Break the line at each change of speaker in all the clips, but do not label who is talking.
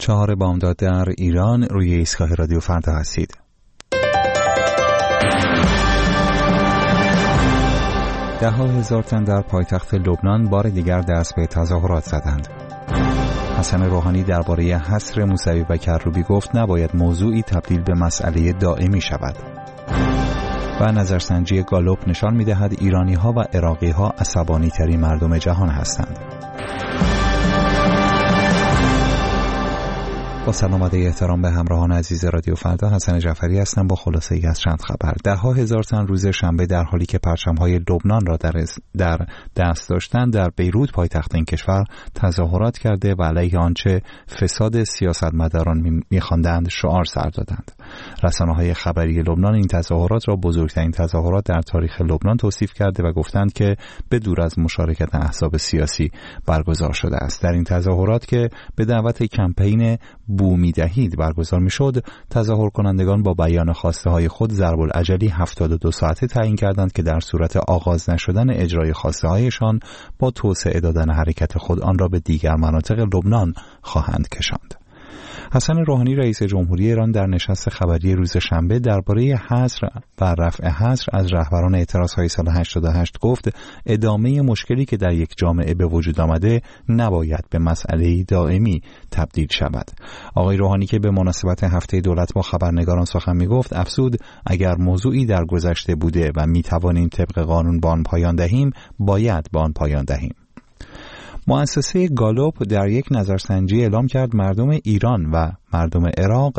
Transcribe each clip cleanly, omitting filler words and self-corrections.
4 بامداد در ایران روی ایستگاه رادیو فردا هستید. ده‌ها هزار تن در پایتخت لبنان بار دیگر دست به تظاهرات زدند. حسن روحانی درباره حصر موسوی و کروبی گفت نباید موضوعی تبدیل به مسئله دائمی شود. و نظرسنجی گالوپ نشان می‌دهد ایرانی‌ها و عراقی‌ها عصبانی‌ترین مردم جهان هستند. با سلام و احترام به همراهان عزیز رادیو فردا، حسن جعفری هستم با خلاصه‌ای از چند خبر. ده‌ها هزار تن روز شنبه در حالی که پرچم‌های لبنان را در دست داشتند در بیروت پایتخت این کشور تظاهرات کرده و علیه آنچه فساد سیاستمداران می‌خواندند شعار سر دادند. رسانه‌های خبری لبنان این تظاهرات را بزرگترین تظاهرات در تاریخ لبنان توصیف کرده و گفتند که به دور از مشارکت احزاب سیاسی برگزار شده است. در این تظاهرات که به دعوت کمپین بو می‌دهید برگزار می‌شد، تظاهر کنندگان با بیان خواسته های خود ضرب العجلی 72 ساعته تعیین کردند که در صورت آغاز نشدن اجرای خواسته هایشان با توسعه دادن حرکت خود آن را به دیگر مناطق لبنان خواهند کشاند. حسن روحانی رئیس جمهوری ایران در نشست خبری روز شنبه درباره حصر و رفع حصر از رهبران اعتراضهای سال 88 گفت ادامه مشکلی که در یک جامعه به وجود آمده نباید به مسئله دائمی تبدیل شود. آقای روحانی که به مناسبت هفته دولت با خبرنگاران سخن می‌گفت افزود اگر موضوعی در گذشته بوده و می‌توانیم طبق قانون به آن پایان دهیم باید به آن پایان دهیم. مؤسسه گالوپ در یک نظرسنجی اعلام کرد مردم ایران و مردم عراق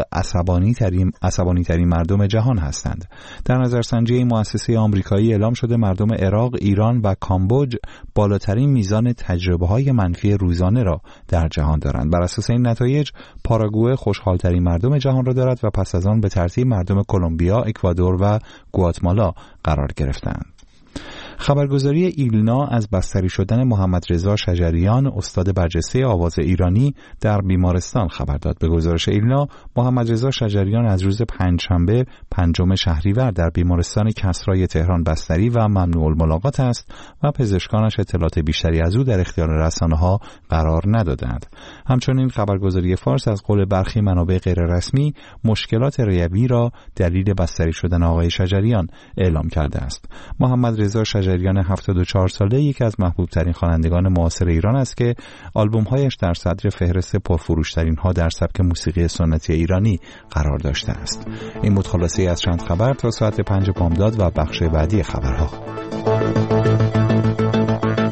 عصبانی ترین مردم جهان هستند. در نظرسنجی این مؤسسه آمریکایی اعلام شده مردم عراق، ایران و کامبوج بالاترین میزان تجربه‌های منفی روزانه را در جهان دارند. بر اساس این نتایج پاراگوئه خوشحال‌ترین مردم جهان را دارد و پس از آن به ترتیب مردم کلمبیا، اکوادور و گواتمالا قرار گرفتند. خبرگزاری ایلنا از بستری شدن محمد رضا شجریان استاد برجسته آواز ایرانی در بیمارستان خبر داد. به گزارش ایلنا محمد رضا شجریان از روز پنجشنبه 5 شهریور در بیمارستان کسرای تهران بستری و ممنوع الملاقات است و پزشکانش اطلاعات بیشتری از او در اختیار رسانه‌ها قرار ندادند. همچنین خبرگزاری فارس از قول برخی منابع غیررسمی مشکلات ریوی را دلیل بستری شدن آقای شجریان اعلام کرده است. محمد رضا شجریان 74 ساله یکی از محبوب ترین خوانندگان معاصر ایران است که آلبوم هایش در صدر فهرست پرفروشترین ها در سبک موسیقی سنتی ایرانی قرار داشته است. این بود خلاصه از چند خبر تا ساعت 5 بامداد و بخش بعدی خبرها.